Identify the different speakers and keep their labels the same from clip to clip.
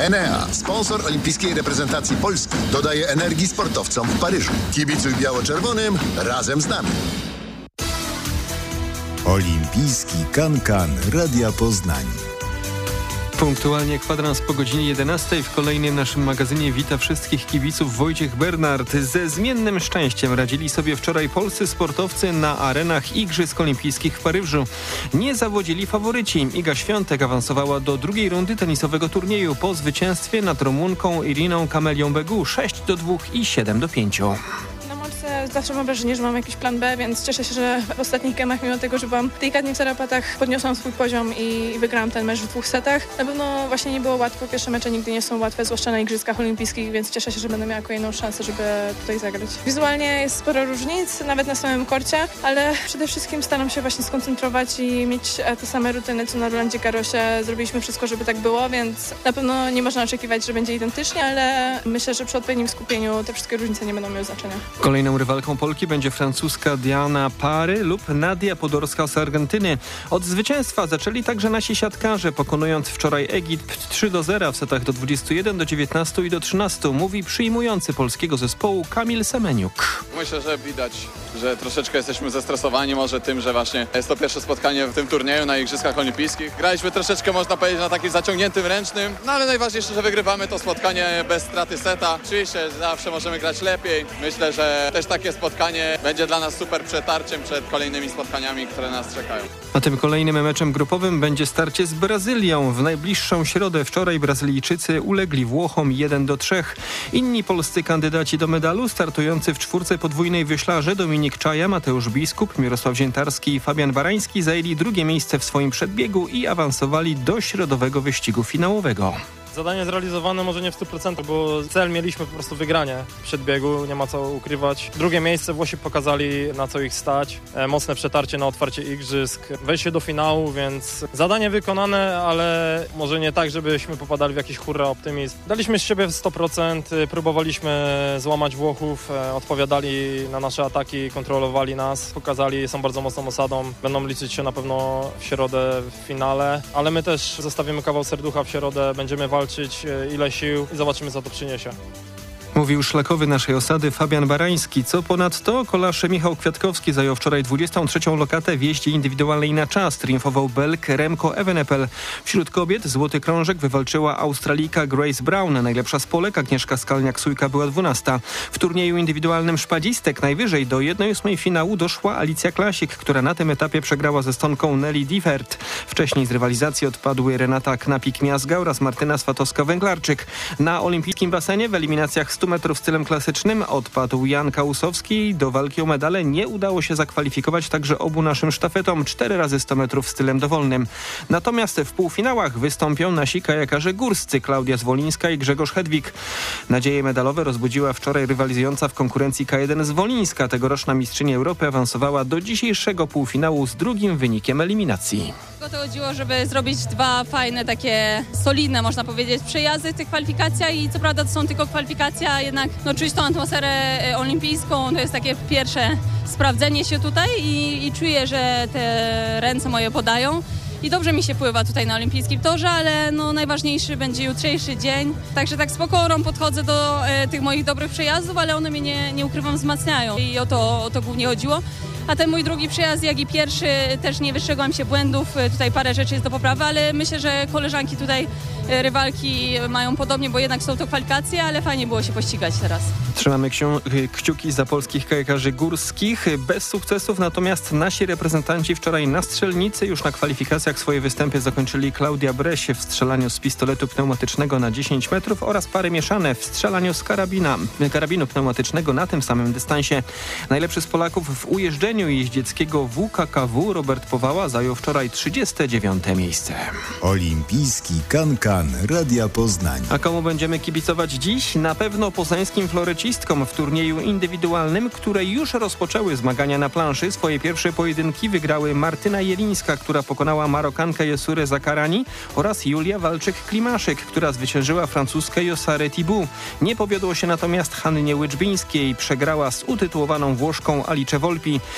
Speaker 1: Enea, sponsor olimpijskiej reprezentacji Polski, dodaje energii sportowcom w Paryżu. Kibicuj biało-czerwonym razem z nami.
Speaker 2: Olimpijski Kan-Kan Radia Poznań.
Speaker 3: Punktualnie kwadrans po godzinie 11 w kolejnym naszym magazynie wita wszystkich kibiców Wojciech Bernard. Ze zmiennym szczęściem radzili sobie wczoraj polscy sportowcy na arenach Igrzysk Olimpijskich w Paryżu. Nie zawodzili faworyci. Iga Świątek awansowała do drugiej rundy tenisowego turnieju po zwycięstwie nad Rumunką Iriną Camelią Begu 6-2 i 7-5.
Speaker 4: Zawsze mam wrażenie, że mam jakiś plan B, więc cieszę się, że w ostatnich gemach, mimo tego, że byłam delikatnie w tarapatach, podniosłam swój poziom i wygrałam ten mecz w 2 setach. Na pewno właśnie nie było łatwo. Pierwsze mecze nigdy nie są łatwe, zwłaszcza na Igrzyskach Olimpijskich, więc cieszę się, że będę miała kolejną szansę, żeby tutaj zagrać. Wizualnie jest sporo różnic, nawet na samym korcie, ale przede wszystkim staram się właśnie skoncentrować i mieć te same rutyny, co na Rolandzie Garrosie. Zrobiliśmy wszystko, żeby tak było, więc na pewno nie można oczekiwać, że będzie identycznie, ale myślę, że przy odpowiednim skupieniu te wszystkie różnice nie będą miały znaczenia.
Speaker 3: Kolejną rywalką Polki będzie francuska Diana Pary lub Nadia Podorska z Argentyny. Od zwycięstwa zaczęli także nasi siatkarze, pokonując wczoraj Egipt 3-0 w setach do 21, do 19 i do 13, mówi przyjmujący polskiego zespołu Kamil Semeniuk.
Speaker 5: Myślę, że widać, że troszeczkę jesteśmy zestresowani może tym, że właśnie jest to pierwsze spotkanie w tym turnieju na Igrzyskach Olimpijskich. Graliśmy troszeczkę, można powiedzieć, na takim zaciągniętym ręcznym, no ale najważniejsze, że wygrywamy to spotkanie bez straty seta. Oczywiście zawsze możemy grać lepiej. Myślę, że też takie spotkanie będzie dla nas super przetarciem przed kolejnymi spotkaniami, które nas czekają.
Speaker 3: A tym kolejnym meczem grupowym będzie starcie z Brazylią. W najbliższą środę wczoraj Brazylijczycy ulegli Włochom 1-3. Inni polscy kandydaci do medalu, startujący w czwórce podwójnej wioślarze Dominik Czaja, Mateusz Biskup, Mirosław Ziętarski i Fabian Barański zajęli drugie miejsce w swoim przedbiegu i awansowali do środowego wyścigu finałowego.
Speaker 6: Zadanie zrealizowane może nie w 100%, bo cel mieliśmy po prostu wygranie w przedbiegu, nie ma co ukrywać. Drugie miejsce Włosi pokazali, na co ich stać. Mocne przetarcie na otwarcie igrzysk, wejście do finału, więc zadanie wykonane, ale może nie tak, żebyśmy popadali w jakiś hurra optymizm. Daliśmy z siebie 100%, próbowaliśmy złamać Włochów, odpowiadali na nasze ataki, kontrolowali nas, pokazali, są bardzo mocną osadą, będą liczyć się na pewno w środę w finale, ale my też zostawimy kawał serducha w środę, będziemy walczyć ile sił i zobaczymy, co to przyniesie.
Speaker 3: Mówił szlakowy naszej osady Fabian Barański. Co ponadto kolarz Michał Kwiatkowski zajął wczoraj 23. lokatę w jeździe indywidualnej na czas. Triumfował Belg Remco Evenepoel. Wśród kobiet złoty krążek wywalczyła Australijka Grace Brown. Najlepsza z Polek Agnieszka Skalniak-Sujka była 12. W turnieju indywidualnym szpadzistek najwyżej do 1/8 finału doszła Alicja Klasik, która na tym etapie przegrała ze Estonką Nelly Divert. Wcześniej z rywalizacji odpadły Renata Knapik-Miazga oraz Martyna Swatowska-Węglarczyk. Na olimpijskim basenie w eliminacjach 100 metrów stylem klasycznym odpadł Jan Kałusowski. Do walki o medale nie udało się zakwalifikować także obu naszym sztafetom 4 razy 100 metrów stylem dowolnym. Natomiast w półfinałach wystąpią nasi kajakarze górscy Klaudia Zwolińska i Grzegorz Hedwig. Nadzieje medalowe rozbudziła wczoraj rywalizująca w konkurencji K1 Zwolińska. Tegoroczna mistrzyni Europy awansowała do dzisiejszego półfinału z drugim wynikiem eliminacji.
Speaker 7: O to chodziło, żeby zrobić 2 fajne, takie solidne, można powiedzieć, przejazdy w tych kwalifikacjach i co prawda to są tylko kwalifikacje, a jednak czuć tą atmosferę olimpijską, to jest takie pierwsze sprawdzenie się tutaj i czuję, że te ręce moje podają. I dobrze mi się pływa tutaj na olimpijskim torze, ale najważniejszy będzie jutrzejszy dzień. Także tak z pokorą podchodzę do tych moich dobrych przejazdów, ale one mnie, nie ukrywam, wzmacniają i o to głównie chodziło. A ten mój drugi przejazd, jak i pierwszy, też nie wystrzegłam się błędów. Tutaj parę rzeczy jest do poprawy, ale myślę, że koleżanki tutaj, rywalki mają podobnie, bo jednak są to kwalifikacje, ale fajnie było się pościgać teraz.
Speaker 3: Trzymamy kciuki za polskich kajakarzy górskich. Bez sukcesów natomiast nasi reprezentanci wczoraj na strzelnicy już na kwalifikacjach swoje występy zakończyli Klaudia Breś w strzelaniu z pistoletu pneumatycznego na 10 metrów oraz pary mieszane w strzelaniu z karabinu pneumatycznego na tym samym dystansie. Najlepszy z Polaków w ujeżdżeniu jeździeckiego WKKW Robert Powała zajął wczoraj 39. miejsce.
Speaker 2: Olimpijski Kan-Kan Radia Poznań.
Speaker 3: A komu będziemy kibicować dziś? Na pewno poznańskim florecistkom w turnieju indywidualnym, które już rozpoczęły zmagania na planszy. Swoje pierwsze pojedynki wygrały Martyna Jelińska, która pokonała Marokankę Jessurę Zakarani oraz Julia Walczyk-Klimaszyk, która zwyciężyła francuskę Josarę Thibault. Nie powiodło się natomiast Hannie Łyczbińskiej. Przegrała z utytułowaną Włoszką Alice Volpi.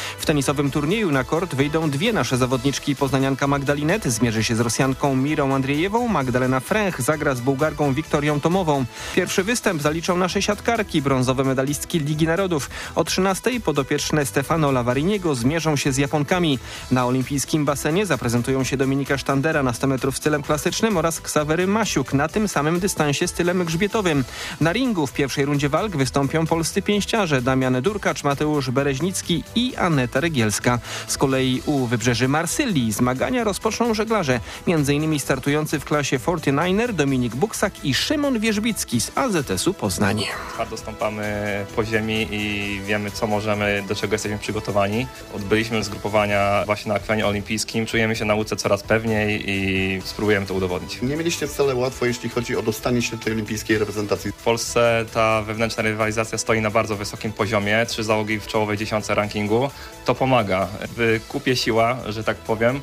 Speaker 3: W tenisowym turnieju na kort wyjdą dwie nasze zawodniczki. Poznanianka Magdalinet zmierzy się z Rosjanką Mirą Andrzejewą, Magdalena Fręch zagra z Bułgarką Wiktorią Tomową. Pierwszy występ zaliczą nasze siatkarki, brązowe medalistki Ligi Narodów. O 13:00 podopieczne Stefano Lavariniego zmierzą się z Japonkami. Na olimpijskim basenie zaprezentują się Dominika Sztandera na 100 metrów stylem klasycznym oraz Ksawery Masiuk na tym samym dystansie stylem grzbietowym. Na ringu w pierwszej rundzie walk wystąpią polscy pięściarze Damian Durkacz, Mateusz Bereźnicki i Aneta Rygielska. Z kolei u wybrzeży Marsylii zmagania rozpoczną żeglarze, m.in. startujący w klasie 49er Dominik Buksak i Szymon Wierzbicki z AZS-u Poznań.
Speaker 8: Twardo stąpamy po ziemi i wiemy, co możemy, do czego jesteśmy przygotowani. Odbyliśmy zgrupowania właśnie na akwenie olimpijskim, czujemy się na łódce coraz pewniej i spróbujemy to udowodnić.
Speaker 9: Nie mieliście wcale łatwo, jeśli chodzi o dostanie się do tej olimpijskiej reprezentacji.
Speaker 8: W Polsce ta wewnętrzna rywalizacja stoi na bardzo wysokim poziomie, 3 załogi w czołowej 10 rankingu. To pomaga. W kupie siła, że tak powiem.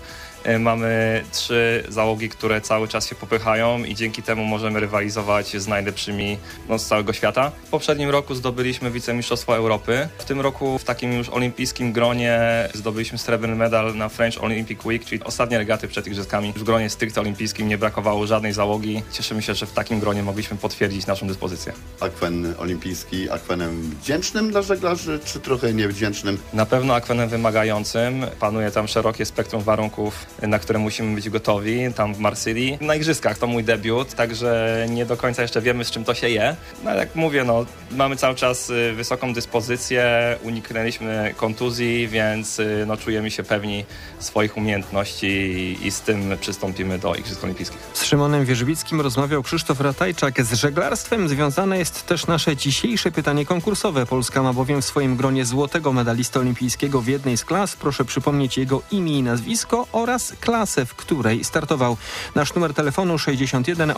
Speaker 8: Mamy 3 załogi, które cały czas się popychają i dzięki temu możemy rywalizować z najlepszymi z całego świata. W poprzednim roku zdobyliśmy wicemistrzostwo Europy. W tym roku w takim już olimpijskim gronie zdobyliśmy srebrny medal na French Olympic Week, czyli ostatnie regaty przed igrzyskami. W gronie stricte olimpijskim nie brakowało żadnej załogi. Cieszymy się, że w takim gronie mogliśmy potwierdzić naszą dyspozycję.
Speaker 9: Akwen olimpijski akwenem wdzięcznym dla żeglarzy, czy trochę niewdzięcznym?
Speaker 8: Na pewno akwenem wymagającym. Panuje tam szerokie spektrum warunków, na które musimy być gotowi, tam w Marsylii. Na igrzyskach to mój debiut, także nie do końca jeszcze wiemy, z czym to się je. No ale jak mówię, mamy cały czas wysoką dyspozycję, uniknęliśmy kontuzji, więc czujemy się pewni swoich umiejętności i z tym przystąpimy do Igrzysk Olimpijskich.
Speaker 3: Z Szymonem Wierzbickim rozmawiał Krzysztof Ratajczak. Z żeglarstwem związane jest też nasze dzisiejsze pytanie konkursowe. Polska ma bowiem w swoim gronie złotego medalistę olimpijskiego w jednej z klas. Proszę przypomnieć jego imię i nazwisko oraz klasę, w której startował. Nasz numer telefonu 61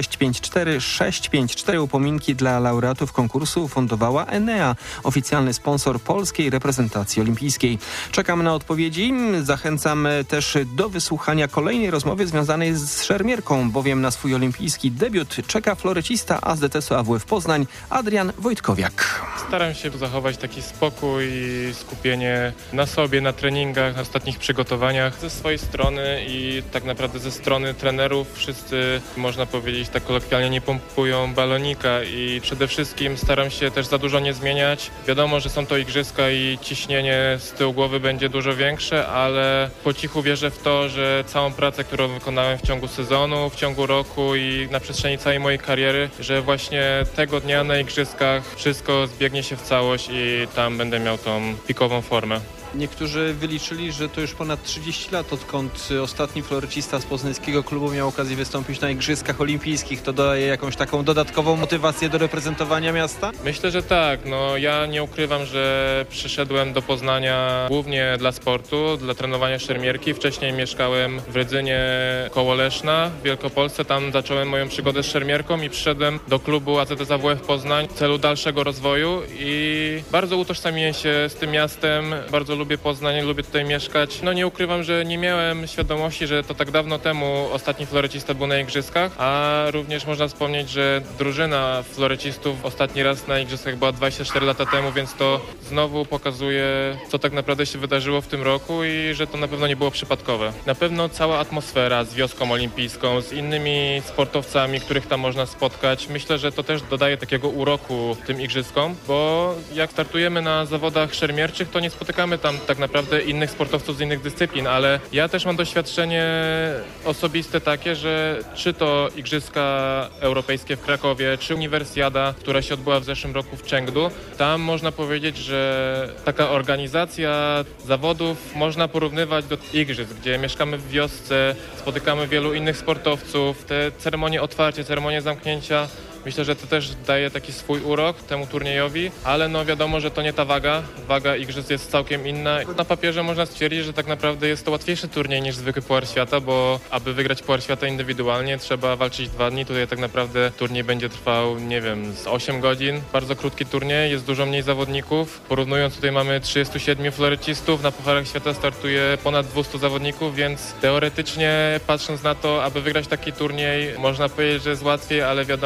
Speaker 3: 8654 654. Upominki dla laureatów konkursu ufundowała Enea, oficjalny sponsor polskiej reprezentacji olimpijskiej. Czekam na odpowiedzi. Zachęcam też do wysłuchania kolejnej rozmowy związanej z szermierką, bowiem na swój olimpijski debiut czeka florecista AZS-u AWF Poznań Adrian Wojtkowiak.
Speaker 10: Staram się zachować taki spokój i skupienie na sobie, na treningach, na ostatnich przygotowaniach. Ze swojej strony i tak naprawdę ze strony trenerów wszyscy, można powiedzieć tak kolokwialnie, nie pompują balonika i przede wszystkim staram się też za dużo nie zmieniać. Wiadomo, że są to igrzyska i ciśnienie z tyłu głowy będzie dużo większe, ale po cichu wierzę w to, że całą pracę, którą wykonałem w ciągu sezonu, w ciągu roku i na przestrzeni całej mojej kariery, że właśnie tego dnia na igrzyskach wszystko zbiegnie się w całość i tam będę miał tą pikową formę.
Speaker 3: Niektórzy wyliczyli, że to już ponad 30 lat, odkąd ostatni florecista z poznańskiego klubu miał okazję wystąpić na Igrzyskach Olimpijskich. To daje jakąś taką dodatkową motywację do reprezentowania miasta?
Speaker 10: Myślę, że tak. Ja nie ukrywam, że przyszedłem do Poznania głównie dla sportu, dla trenowania szermierki. Wcześniej mieszkałem w Rydzynie koło Leszna w Wielkopolsce. Tam zacząłem moją przygodę z szermierką i przyszedłem do klubu AZS AWF Poznań w celu dalszego rozwoju i bardzo utożsamiłem się z tym miastem. Bardzo lubię Poznań, lubię tutaj mieszkać. Nie ukrywam, że nie miałem świadomości, że to tak dawno temu ostatni florecista był na igrzyskach, a również można wspomnieć, że drużyna florecistów ostatni raz na igrzyskach była 24 lata temu, więc to znowu pokazuje, co tak naprawdę się wydarzyło w tym roku i że to na pewno nie było przypadkowe. Na pewno cała atmosfera z wioską olimpijską, z innymi sportowcami, których tam można spotkać, myślę, że to też dodaje takiego uroku tym igrzyskom, bo jak startujemy na zawodach szermierczych, to nie spotykamy tam tak naprawdę innych sportowców z innych dyscyplin, ale ja też mam doświadczenie osobiste takie, że czy to Igrzyska Europejskie w Krakowie, czy Uniwersjada, która się odbyła w zeszłym roku w Chengdu, tam można powiedzieć, że taka organizacja zawodów można porównywać do igrzysk, gdzie mieszkamy w wiosce, spotykamy wielu innych sportowców, te ceremonie otwarcia, ceremonie zamknięcia. Myślę, że to też daje taki swój urok temu turniejowi, ale wiadomo, że to nie ta waga. Waga igrzysk jest całkiem inna. Na papierze można stwierdzić, że tak naprawdę jest to łatwiejszy turniej niż zwykły Puchar Świata, bo aby wygrać Puchar Świata indywidualnie trzeba walczyć 2 dni. Tutaj tak naprawdę turniej będzie trwał, z 8 godzin. Bardzo krótki turniej, jest dużo mniej zawodników. Porównując, tutaj mamy 37 florecistów, na Pucharach Świata startuje ponad 200 zawodników, więc teoretycznie patrząc na to, aby wygrać taki turniej, można powiedzieć, że jest łatwiej, ale wiadomo, że każdy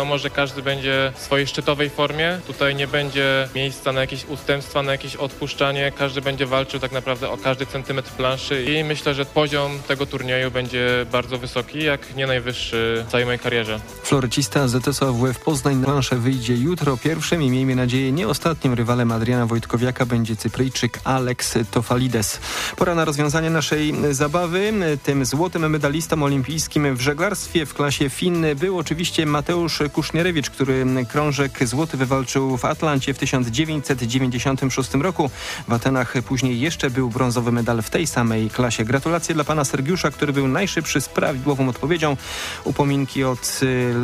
Speaker 10: każdy będzie w swojej szczytowej formie. Tutaj nie będzie miejsca na jakieś ustępstwa, na jakieś odpuszczanie. Każdy będzie walczył tak naprawdę o każdy centymetr planszy i myślę, że poziom tego turnieju będzie bardzo wysoki, jak nie najwyższy w całej mojej karierze.
Speaker 3: Florycista ZS AWF Poznań na planszę wyjdzie jutro. Pierwszym i miejmy nadzieję nie ostatnim rywalem Adriana Wojtkowiaka będzie Cypryjczyk Alex Tofalides. Pora na rozwiązanie naszej zabawy. Tym złotym medalistom olimpijskim w żeglarstwie w klasie FIN był oczywiście Mateusz Kusznierewicz, który krążek złoty wywalczył w Atlancie w 1996 roku. W Atenach później jeszcze był brązowy medal w tej samej klasie. Gratulacje dla pana Sergiusza, który był najszybszy z prawidłową odpowiedzią. Upominki od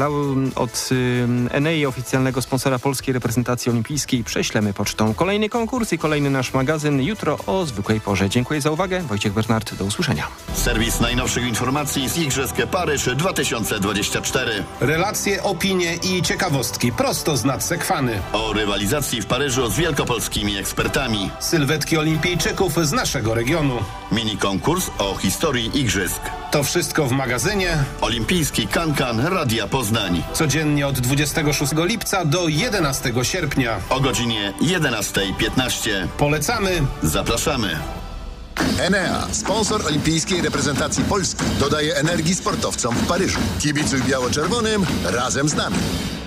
Speaker 3: Enei, oficjalnego sponsora polskiej reprezentacji olimpijskiej, prześlemy pocztą. Kolejny konkurs i kolejny nasz magazyn jutro o zwykłej porze. Dziękuję za uwagę. Wojciech Bernard, do usłyszenia.
Speaker 9: Serwis najnowszych informacji z Igrzysk Paryż 2024.
Speaker 11: Relacje, opinie i ciekawostki prosto z nadsekwany.
Speaker 9: O rywalizacji w Paryżu z wielkopolskimi ekspertami.
Speaker 11: Sylwetki olimpijczyków z naszego regionu.
Speaker 9: Mini konkurs o historii Igrzysk.
Speaker 11: To wszystko w magazynie
Speaker 9: Olimpijski Kankan Radia Poznań.
Speaker 11: Codziennie od 26 lipca do 11 sierpnia.
Speaker 9: O godzinie 11:15.
Speaker 11: Polecamy.
Speaker 9: Zapraszamy.
Speaker 1: Enea, sponsor olimpijskiej reprezentacji Polski, dodaje energii sportowcom w Paryżu. Kibicuj biało-czerwonym razem z nami.